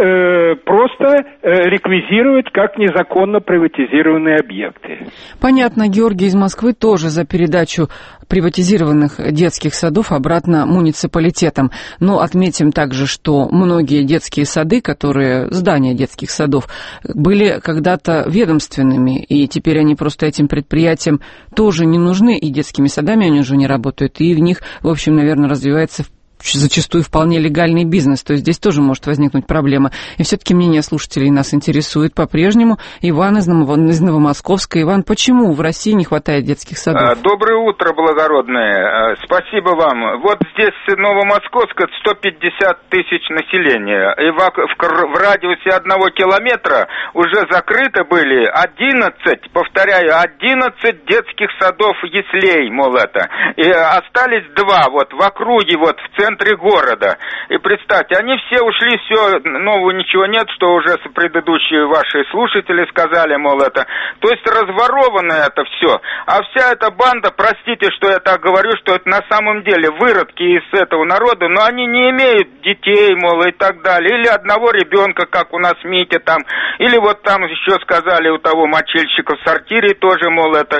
э, просто э, реквизировать как незаконно приватизированные объекты. Понятно, Георгий из Москвы тоже за передачу приватизированных детских садов обратно муниципалитетам. Но отметим также, что многие детские сады, которые, здания детских садов, были когда-то ведомственными, и теперь они просто этим предприятиям тоже не нужны, и детскими садами они уже не работают, и в них, в общем, наверное, развивается зачастую вполне легальный бизнес, то есть здесь тоже может возникнуть проблема. И все-таки мнение слушателей нас интересует по-прежнему. Иван из, Ново... из Новомосковска. Иван, почему в России не хватает детских садов? Доброе утро, благородные. Спасибо вам. Вот здесь Новомосковск, сто пятьдесят тысяч населения. И в, в, в радиусе одного километра уже закрыты были одиннадцать, повторяю, одиннадцать детских садов яслей, мол, это. И остались два вот в округе, вот в центре В центре города. И представьте, они все ушли, все, нового ничего нет, что уже предыдущие ваши слушатели сказали, мол, это. То есть разворовано это все. А вся эта банда, простите, что я так говорю, что это на самом деле выродки из этого народа, но они не имеют детей, мол, и так далее. Или одного ребенка, как у нас Митя там. Или вот там еще сказали у того мочильщика в сортире тоже, мол, это.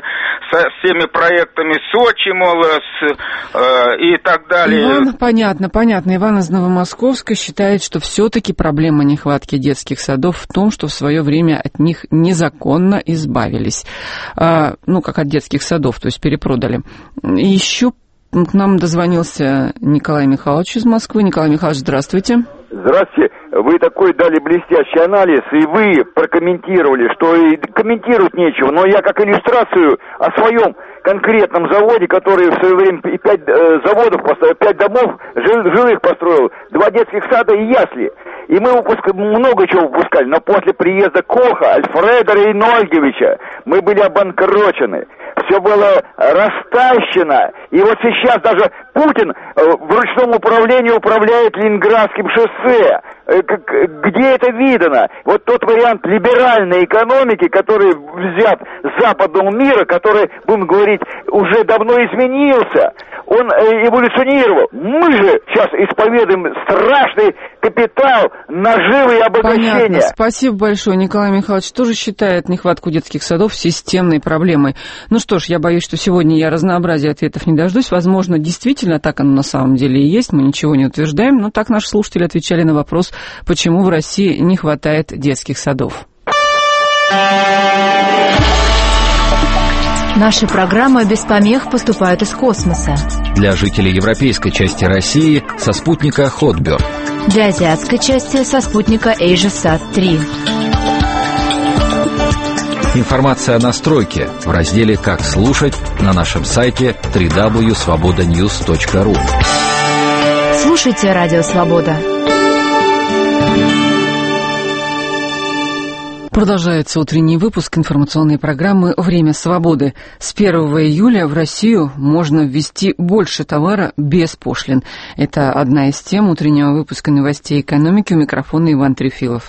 со всеми проектами Сочи, мол, с, э, и так далее. Иван, понятно, понятно. Иван из Новомосковска считает, что все-таки проблема нехватки детских садов в том, что в свое время от них незаконно избавились. А, ну, как от детских садов, то есть перепродали. И еще к нам дозвонился Николай Михайлович из Москвы. Николай Михайлович, здравствуйте. Здравствуйте. Вы такой дали блестящий анализ, и вы прокомментировали, что и комментировать нечего, но я как иллюстрацию о своем конкретном заводе, который в свое время пять э, заводов построил, пять домов жил, жилых построил, два детских сада и ясли. И мы выпуск... много чего выпускали, но после приезда Коха, Альфреда Рейнольдовича, мы были обанкрочены. Все было растащено. И вот сейчас даже Путин в ручном управлении управляет Ленинградским шоссе. Где это видано? Вот тот вариант либеральной экономики, который взят с западного мира, который, будем говорить, уже давно изменился, он эволюционировал. Мы же сейчас исповедуем страшный капитал, наживы и обогащения. Понятно. Спасибо большое. Николай Михайлович тоже считает нехватку детских садов системной проблемой. Ну что ж, я боюсь, что сегодня я разнообразия ответов не дождусь. Возможно, действительно так оно на самом деле и есть. Мы ничего не утверждаем, но так наши слушатели отвечали на вопрос, почему в России не хватает детских садов. Наши программы без помех поступают из космоса. Для жителей европейской части России со спутника Хотберг. Для азиатской части со спутника AsiaSat три. Информация о настройке в разделе «Как слушать» на нашем сайте дабл ю дабл ю дабл ю точка свобода ньюс точка ру. Слушайте Радио Свобода. Продолжается утренний выпуск информационной программы «Время свободы». С первого июля в Россию можно ввезти больше товара без пошлин. Это одна из тем утреннего выпуска новостей экономики. У микрофона Иван Трефилов.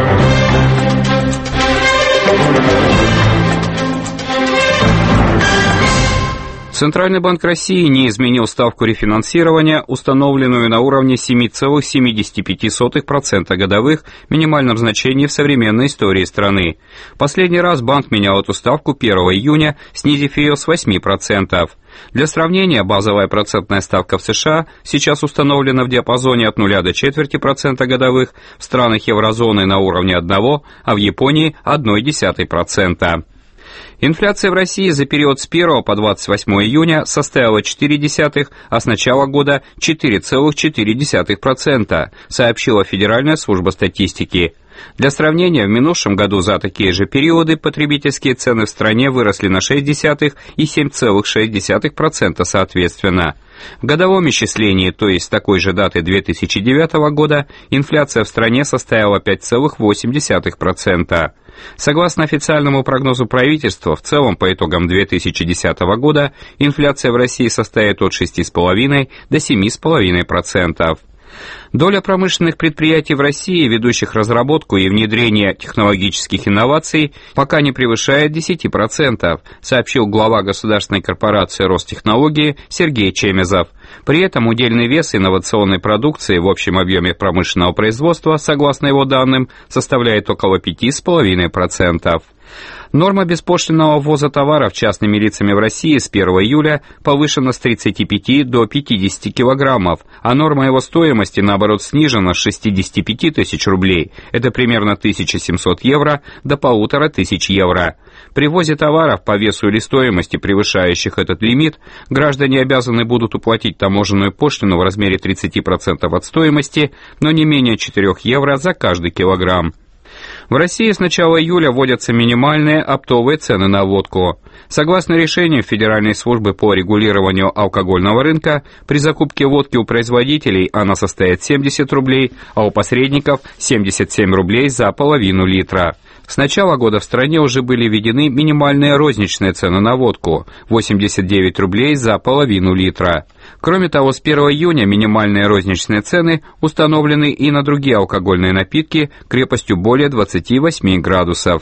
Центральный банк России не изменил ставку рефинансирования, установленную на уровне семь целых семьдесят пять сотых процента годовых, минимальном значении в современной истории страны. Последний раз банк менял эту ставку первого июня, снизив ее с восьми процентов. Для сравнения, базовая процентная ставка в США сейчас установлена в диапазоне от нуля до четверти процента годовых, в странах еврозоны на уровне одного, а в Японии одной десятой процента. Инфляция в России за период с первого по двадцать восьмое июня составила четыре десятых, а с начала года четыре целых четыре десятых процента, сообщила Федеральная служба статистики. Для сравнения, в минувшем году за такие же периоды потребительские цены в стране выросли на шесть десятых и семь целых шесть десятых процента соответственно. В годовом исчислении, то есть с такой же даты две тысячи девятого года, инфляция в стране составила пять целых восемь десятых процента. Согласно официальному прогнозу правительства, в целом по итогам две тысячи десятого года инфляция в России составит от шести целых пяти десятых до семи целых пяти десятых процента. Доля промышленных предприятий в России, ведущих разработку и внедрение технологических инноваций, пока не превышает десять процентов, сообщил глава государственной корпорации Ростехнологии Сергей Чемезов. При этом удельный вес инновационной продукции в общем объеме промышленного производства, согласно его данным, составляет около пяти целых пяти десятых процента. Норма беспошлинного ввоза товаров частными лицами в России с первого июля повышена с тридцати пяти до пятидесяти килограммов, а норма его стоимости, наоборот, снижена с шестидесяти пяти тысяч рублей, это примерно тысяча семьсот евро, до полутора тысяч евро. При ввозе товаров по весу или стоимости, превышающих этот лимит, граждане обязаны будут уплатить таможенную пошлину в размере тридцати процентов от стоимости, но не менее четырёх евро за каждый килограмм. В России с начала июля вводятся минимальные оптовые цены на водку. Согласно решению Федеральной службы по регулированию алкогольного рынка, при закупке водки у производителей она составит семьдесят рублей, а у посредников семьдесят семь рублей за половину литра. С начала года в стране уже были введены минимальные розничные цены на водку – восемьдесят девять рублей за половину литра. Кроме того, с первого июня минимальные розничные цены установлены и на другие алкогольные напитки крепостью более двадцати восьми градусов.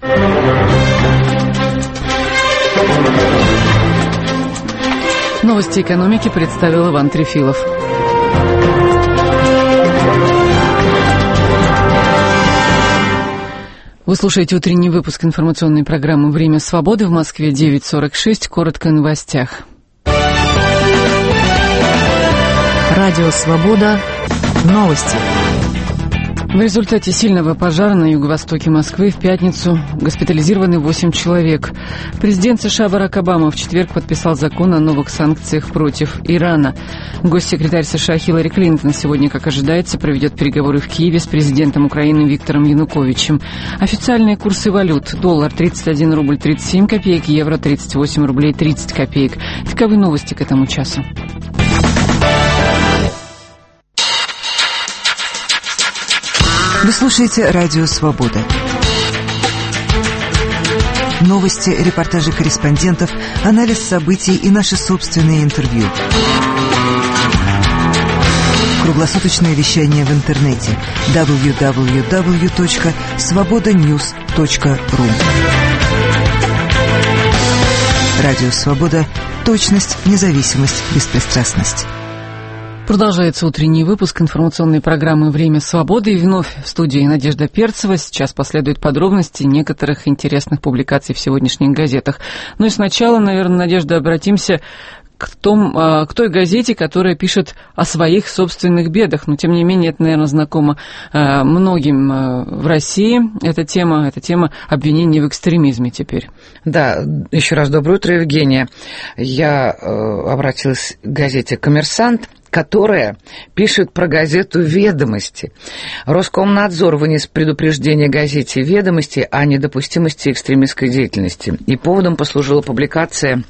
Новости экономики представил Иван Трефилов. Вы слушаете утренний выпуск информационной программы «Время свободы». В Москве девять сорок шесть. Коротко о новостях. Радио «Свобода». Новости. В результате сильного пожара на юго-востоке Москвы в пятницу госпитализированы восемь человек. Президент США Барак Обама в четверг подписал закон о новых санкциях против Ирана. Госсекретарь США Хиллари Клинтон сегодня, как ожидается, проведет переговоры в Киеве с президентом Украины Виктором Януковичем. Официальные курсы валют. Доллар тридцать один рубль тридцать семь копеек, евро тридцать восемь рублей тридцать копеек. Таковы новости к этому часу. Вы слушаете «Радио Свобода». Новости, репортажи корреспондентов, анализ событий и наши собственные интервью. Круглосуточное вещание в интернете дабл ю дабл ю дабл ю точка свобода ньюс точка ру. Радио «Свобода». Точность, независимость, беспристрастность. Продолжается утренний выпуск информационной программы «Время свободы». И вновь в студии Надежда Перцева. Сейчас последуют подробности некоторых интересных публикаций в сегодняшних газетах. Ну и сначала, наверное, Надежда, обратимся к, том, к той газете, которая пишет о своих собственных бедах. Но, тем не менее, это, наверное, знакомо многим в России. Эта тема, эта тема обвинений в экстремизме теперь. Да, еще раз доброе утро, Евгения. Я обратилась к газете «Коммерсант», которая пишет про газету «Ведомости». Роскомнадзор вынес предупреждение газете «Ведомости» о недопустимости экстремистской деятельности. И поводом послужила публикация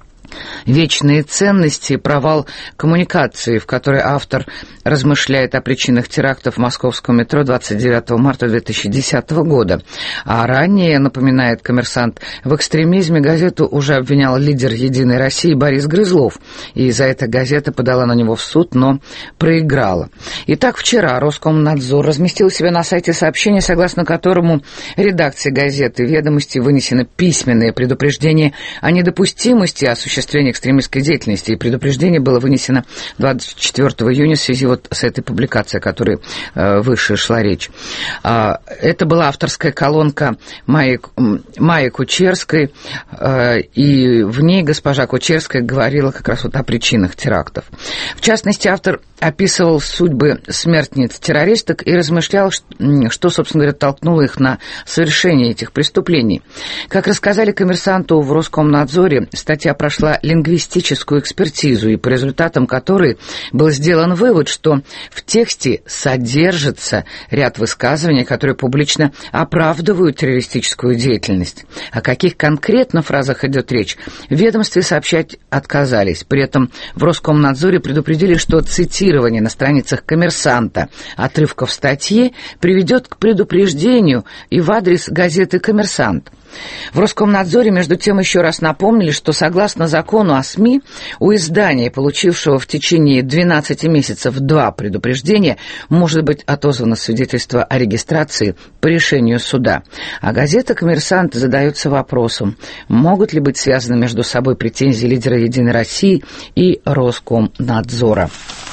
«Вечные ценности. Провал коммуникации», в которой автор размышляет о причинах терактов в московском метро двадцать девятого марта две тысячи десятого года. А ранее, напоминает «Коммерсант», в экстремизме газету уже обвинял лидер «Единой России» Борис Грызлов, и за это газета подала на него в суд, но проиграла. Итак, вчера Роскомнадзор разместил у себя на сайте сообщение, согласно которому редакции газеты «Ведомости» вынесено письменное предупреждение о недопустимости осуществления экстремистской деятельности, и предупреждение было вынесено двадцать четвёртого июня в связи вот с этой публикацией, о которой э, выше шла речь. А, это была авторская колонка Майи, Майи Кучерской, э, и в ней госпожа Кучерская говорила как раз вот о причинах терактов. В частности, автор описывал судьбы смертниц-террористок и размышлял, что, собственно говоря, толкнуло их на совершение этих преступлений. Как рассказали «Коммерсанту» в Роскомнадзоре, статья прошла лингвистическую экспертизу, и по результатам которой был сделан вывод, что в тексте содержится ряд высказываний, которые публично оправдывают террористическую деятельность. О каких конкретно фразах идет речь, в ведомстве сообщать отказались. При этом в Роскомнадзоре предупредили, что цитирование на страницах «Коммерсанта» отрывков статьи приведет к предупреждению и в адрес газеты «Коммерсант». В Роскомнадзоре, между тем, еще раз напомнили, что согласно закону о СМИ, у издания, получившего в течение двенадцати месяцев два предупреждения, может быть отозвано свидетельство о регистрации по решению суда. А газета «Коммерсант» задается вопросом, могут ли быть связаны между собой претензии лидера «Единой России» и Роскомнадзора.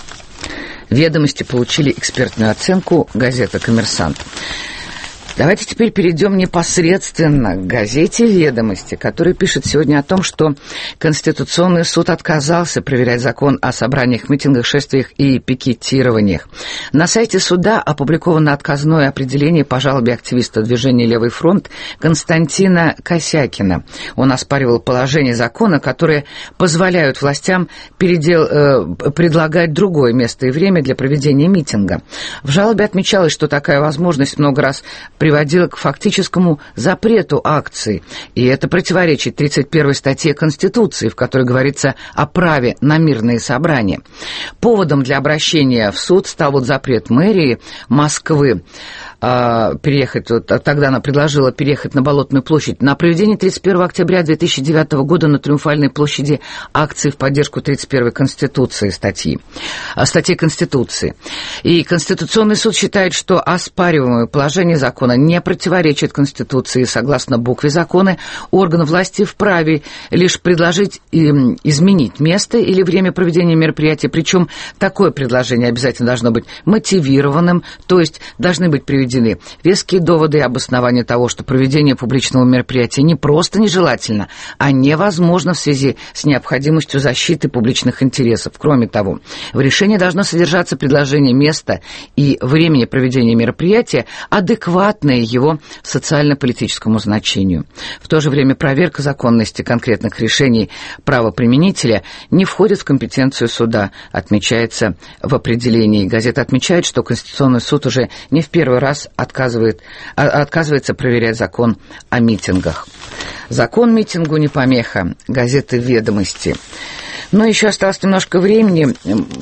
«Ведомости» получили экспертную оценку, газета «Коммерсант». Давайте теперь перейдем непосредственно к газете «Ведомости», которая пишет сегодня о том, что Конституционный суд отказался проверять закон о собраниях, митингах, шествиях и пикетированиях. На сайте суда опубликовано отказное определение по жалобе активиста движения «Левый фронт» Константина Косякина. Он оспаривал положение закона, которые позволяют властям передел, э, предлагать другое место и время для проведения митинга. В жалобе отмечалось, что такая возможность много раз приводила к фактическому запрету акций, и это противоречит тридцать первой статье Конституции, в которой говорится о праве на мирные собрания. Поводом для обращения в суд стал вот запрет мэрии Москвы э, переехать, вот, тогда она предложила переехать на Болотную площадь на проведение тридцать первого октября две тысячи девятого года на Триумфальной площади акции в поддержку тридцать первой Конституции статьи, статьи Конституции. И Конституционный суд считает, что оспариваемое положение закона не противоречит Конституции. Согласно букве закона, орган власти вправе лишь предложить изменить место или время проведения мероприятия, причем такое предложение обязательно должно быть мотивированным, то есть должны быть приведены приведены веские доводы и обоснования того, что проведение публичного мероприятия не просто нежелательно, а невозможно в связи с необходимостью защиты публичных интересов. Кроме того, в решении должно содержаться предложение места и времени проведения мероприятия, адекватное его социально-политическому значению. В то же время проверка законности конкретных решений правоприменителя не входит в компетенцию суда, отмечается в определении. Газета отмечает, что Конституционный суд уже не в первый раз отказывает, отказывается проверять закон о митингах. Закон митингу не помеха. Газета «Ведомости». Но еще осталось немножко времени.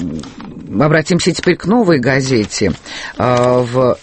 Обратимся теперь к новой газете. В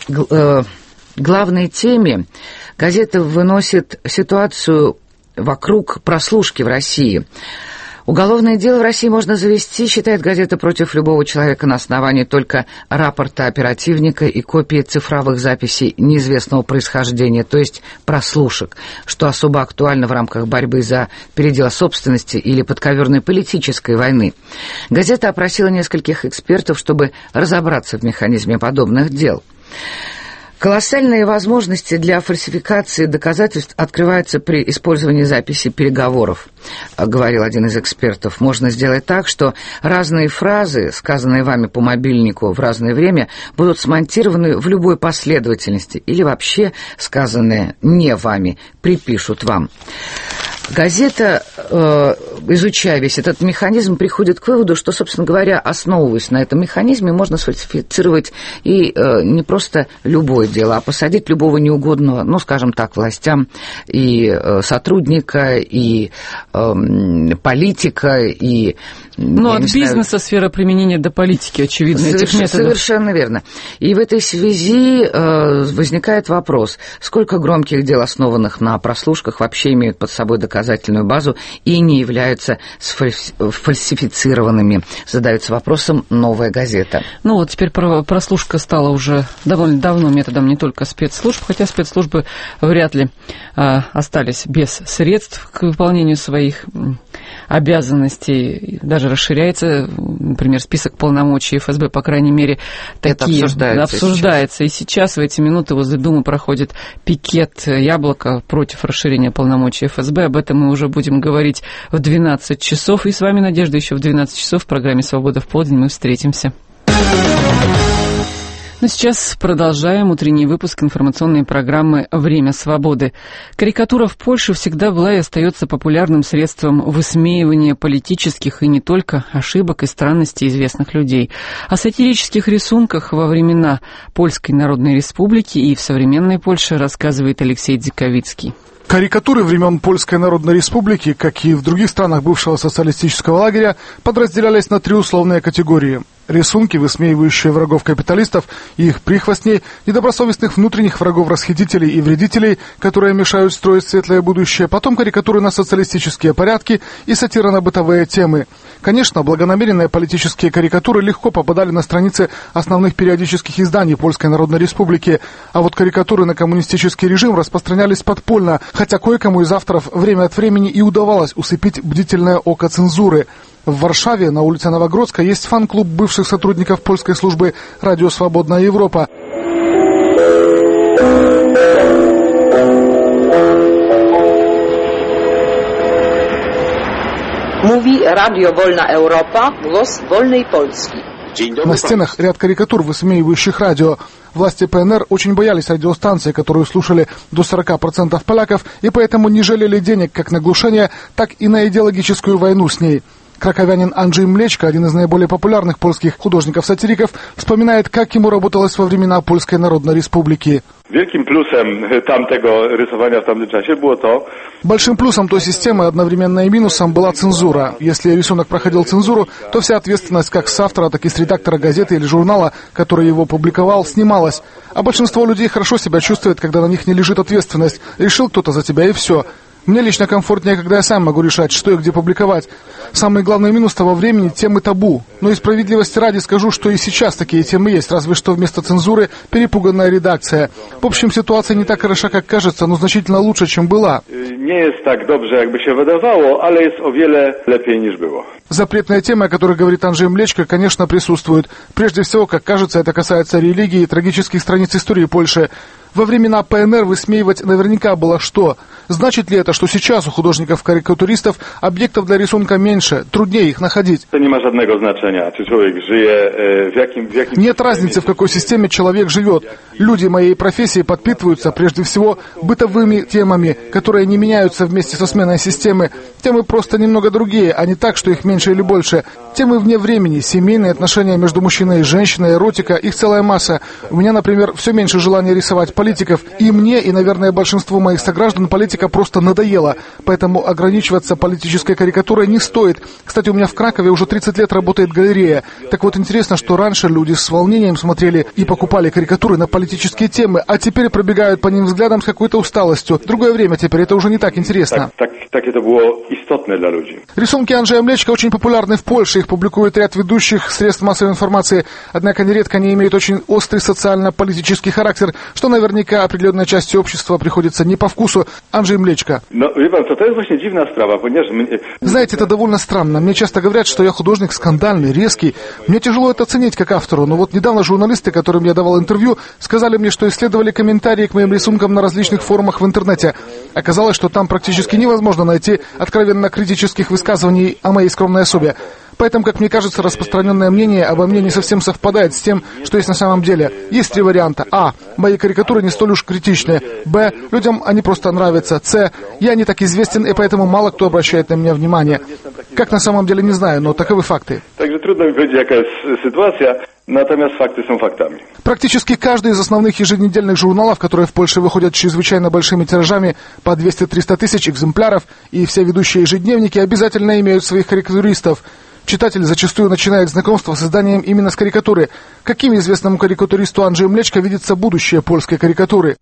главной теме газета выносит ситуацию вокруг прослушки в России. Уголовное дело в России можно завести, считает газета, против любого человека на основании только рапорта оперативника и копии цифровых записей неизвестного происхождения, то есть прослушек, что особо актуально в рамках борьбы за передел собственности или подковерной политической войны. Газета опросила нескольких экспертов, чтобы разобраться в механизме подобных дел. Колоссальные возможности для фальсификации доказательств открываются при использовании записи переговоров, говорил один из экспертов. Можно сделать так, что разные фразы, сказанные вами по мобильнику в разное время, будут смонтированы в любой последовательности или вообще сказанные не вами припишут вам. Газета, э, изучая весь этот механизм, приходит к выводу, что, собственно говоря, основываясь на этом механизме, можно сфальсифицировать и э, не просто любое дело, а посадить любого неугодного, ну, скажем так, властям, и э, сотрудника, и э, политика, и... Ну, от бизнеса, знаю, сфера применения до политики, очевидно, соверш... этих методов. Совершенно верно. И в этой связи э, возникает вопрос, сколько громких дел, основанных на прослушках, вообще имеют под собой доказательную базу и не являются фальсифицированными. Задается вопросом «Новая газета». Ну вот теперь прослушка стала уже довольно давно методом не только спецслужб, хотя спецслужбы вряд ли а, остались без средств к выполнению своих обязанностей. Даже расширяется, например, список полномочий эф эс бэ, по крайней мере, такие. Это обсуждается, обсуждается. И сейчас в эти минуты возле Думы проходит пикет «Яблоко» против расширения полномочий эф эс бэ. Об этом мы уже будем говорить в двенадцать часов. И с вами, Надежда, еще в двенадцать часов в программе «Свобода в полдень» мы встретимся. Ну, сейчас продолжаем утренний выпуск информационной программы «Время свободы». Карикатура в Польше всегда была и остается популярным средством высмеивания политических и не только ошибок и странностей известных людей. О сатирических рисунках во времена Польской Народной Республики и в современной Польше рассказывает Алексей Дзиковицкий. Карикатуры времен Польской Народной Республики, как и в других странах бывшего социалистического лагеря, подразделялись на три условные категории. Рисунки, высмеивающие врагов капиталистов и их прихвостней, недобросовестных внутренних врагов расхитителей и вредителей, которые мешают строить светлое будущее, потом карикатуры на социалистические порядки и сатира на бытовые темы. Конечно, благонамеренные политические карикатуры легко попадали на страницы основных периодических изданий Польской Народной Республики, а вот карикатуры на коммунистический режим распространялись подпольно, хотя кое-кому из авторов время от времени и удавалось усыпить бдительное око цензуры. В Варшаве на улице Новогродской есть фан-клуб бывших сотрудников польской службы «Радио Свободная Европа». Mówi Radio Wolna Europa, głos wolnej Polski. На стенах ряд карикатур, высмеивающих радио. Власти пэ эн эр очень боялись радиостанции, которую слушали до сорок процентов поляков, и поэтому не жалели денег как на глушение, так и на идеологическую войну с ней. Краковянин Анджей Млечко, один из наиболее популярных польских художников-сатириков, вспоминает, как ему работалось во времена Польской Народной Республики. Wielkim plusem tamtego rysowania w tamtym czasie było to... Большим плюсом той системы, одновременно и минусом, была цензура. Если рисунок проходил цензуру, то вся ответственность как с автора, так и с редактора газеты или журнала, который его публиковал, снималась. А большинство людей хорошо себя чувствует, когда на них не лежит ответственность. Решил кто-то за тебя, и все. Мне лично комфортнее, когда я сам могу решать, что и где публиковать. Самый главный минус того времени – темы табу. Но и справедливости ради скажу, что и сейчас такие темы есть, разве что вместо цензуры перепуганная редакция. В общем, ситуация не так хороша, как кажется, но значительно лучше, чем была. Nie jest tak dobrze, jakby się wydawało, ale jest o wiele lepiej niż było. Запретная тема, о которой говорит Анджей Млечко, конечно, присутствует. Прежде всего, как кажется, это касается религии и трагических страниц истории Польши. Во времена ПНР высмеивать наверняка было что? Значит ли это, что сейчас у художников-карикатуристов объектов для рисунка меньше, труднее их находить? To nie ma żadnego znaczenia, czy człowiek żyje w jakim, w jakim... Нет разницы, в какой системе человек живет. Люди моей профессии подпитываются прежде всего бытовыми темами, которые не меняются вместе со сменой системы. Темы просто немного другие, а не так, что их меньше или больше. Темы вне времени, семейные отношения между мужчиной и женщиной, эротика, их целая масса. У меня, например, все меньше желания рисовать политиков. И мне, и, наверное, большинству моих сограждан политика просто надоела. Поэтому ограничиваться политической карикатурой не стоит. Кстати, у меня в Кракове уже тридцать лет работает галерея. Так вот, интересно, что раньше люди с волнением смотрели и покупали карикатуры на политические темы, а теперь пробегают по ним взглядом с какой-то усталостью. Другое время теперь, это уже не так интересно. Так, так, так это было istotne для людей. Рисунки Анджея Млечка очень популярны в Польше. Их публикует ряд ведущих средств массовой информации. Однако нередко они имеют очень острый социально-политический характер, что наверняка определенной части общества приходится не по вкусу. Анджей Млечко. No, wie pan co, to jest właśnie dziwna sprawa, ponieważ... Знаете, это довольно странно. Мне часто говорят, что я художник скандальный, резкий. Мне тяжело это оценить как автору, но вот недавно журналисты, которым я давал интервью, сказали мне, что исследовали комментарии к моим рисункам на различных форумах в интернете. Оказалось, что там практически невозможно найти откровенно критических высказываний о моей скромной особе. Поэтому, как мне кажется, распространенное мнение обо мне не совсем совпадает с тем, что есть на самом деле. Есть три варианта. А. Мои карикатуры не столь уж критичны. Б. Людям они просто нравятся. С. Я не так известен, и поэтому мало кто обращает на меня внимание. Как на самом деле, не знаю, но таковы факты. Także trudno mi powiedzieć, jaka jest sytuacja, natomiast fakty są faktami. Практически каждый из основных еженедельных журналов, которые в Польше выходят чрезвычайно большими тиражами по двести-триста тысяч экземпляров, и все ведущие ежедневники обязательно имеют своих карикатуристов. Читатель зачастую начинает знакомство с изданием именно с карикатуры. Каким известному карикатуристу Анджею Млечко видится будущее польской карикатуры?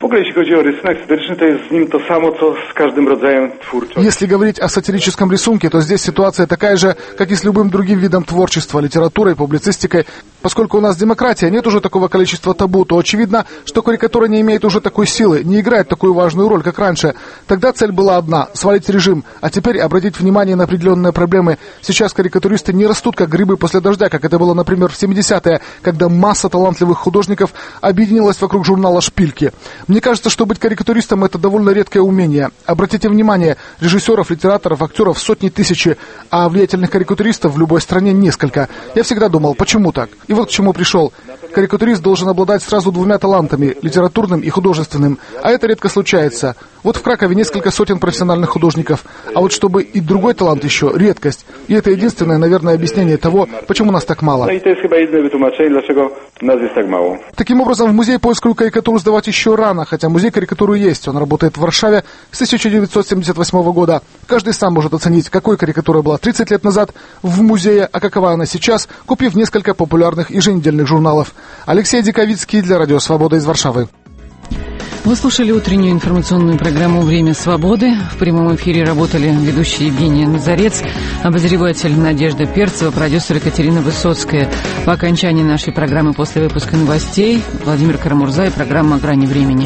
Если говорить о сатирическом рисунке, то здесь ситуация такая же, как и с любым другим видом творчества, литературой, публицистикой. Поскольку у нас демократия, нет уже такого количества табу, то очевидно, что карикатура не имеет уже такой силы, не играет такую важную роль, как раньше. Тогда цель была одна – свалить режим, а теперь обратить внимание на определенные проблемы. Сейчас карикатуристы не растут, как грибы после дождя, как это было, например, в семидесятые, когда масса талантливых художников объединилась вокруг журнала «Шпильки». Мне кажется, что быть карикатуристом – это довольно редкое умение. Обратите внимание, режиссеров, литераторов, актеров сотни тысячи, а влиятельных карикатуристов в любой стране несколько. Я всегда думал, почему так? И вот к чему пришел. Карикатурист должен обладать сразу двумя талантами – литературным и художественным. А это редко случается. Вот в Кракове несколько сотен профессиональных художников. А вот чтобы и другой талант еще – редкость. И это единственное, наверное, объяснение того, почему нас так мало. Таким образом, в музей польскую карикатуру сдавать еще рано, хотя музей карикатуры есть. Он работает в Варшаве с тысяча девятьсот семьдесят восьмого года. Каждый сам может оценить, какой карикатура была тридцать лет назад в музее, а какова она сейчас, купив несколько популярных еженедельных журналов. Алексей Диковицкий для Радио Свобода из Варшавы. Вы слушали утреннюю информационную программу «Время свободы». В прямом эфире работали ведущий Евгения Назарец, обозреватель Надежда Перцева, продюсер Екатерина Высоцкая. По окончании нашей программы после выпуска новостей Владимир Карамурза и программа «Грани времени».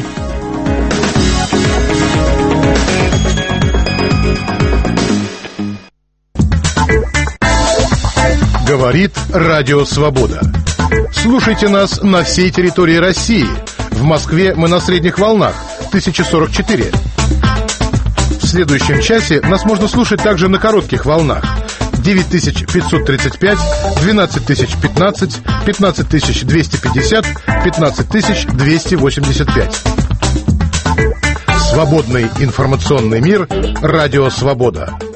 Говорит Радио Свобода. Слушайте нас на всей территории России. В Москве мы на средних волнах тысяча сорок четыре. В следующем часе нас можно слушать также на коротких волнах девять тысяч пятьсот тридцать пять, двенадцать тысяч пятнадцать, пятнадцать тысяч двести пятьдесят, пятнадцать тысяч двести восемьдесят пять. Свободный информационный мир. Радио Свобода.